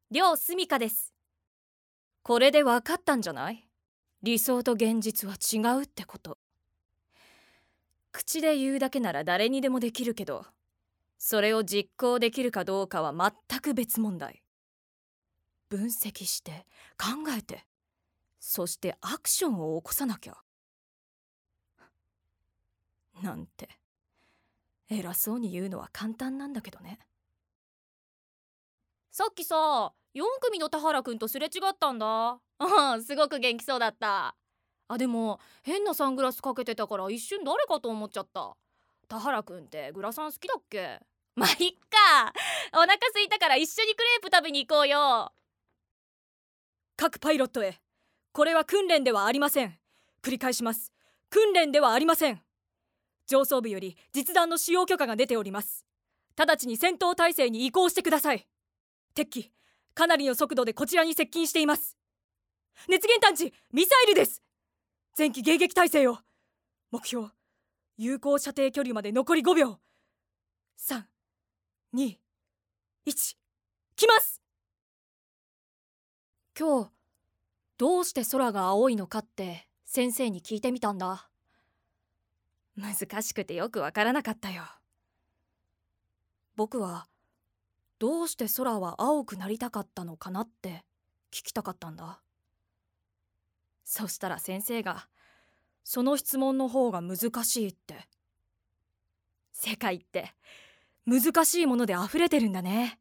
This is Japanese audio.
両住香です。これで分かったんじゃない？理想と現実は違うってこと。口で言うだけなら誰にでもできるけど、それを実行できるかどうかは全く別問題。分析して考えて、そしてアクションを起こさなきゃ。なんて偉そうに言うのは簡単なんだけどね。さっきさ、4組の田原くんとすれ違ったんだ。すごく元気そうだった。でも変なサングラスかけてたから一瞬誰かと思っちゃった。田原くんってグラサン好きだっけ？まあいっか。お腹空いたから一緒にクレープ食べに行こうよ。各パイロットへ、これは訓練ではありません。繰り返します。訓練ではありません。上層部より実弾の使用許可が出ております。直ちに戦闘態勢に移行してください。敵機かなりの速度でこちらに接近しています。熱源探知ミサイルです。前期迎撃態勢を。目標有効射程距離まで残り5秒。3、2、1、来ます。今日どうして空が青いのかって先生に聞いてみたんだ。難しくてよくわからなかったよ。僕はどうして空は青くなりたかったのかなって聞きたかったんだ。そしたら先生がその質問の方が難しいって。世界って難しいもので溢れてるんだね。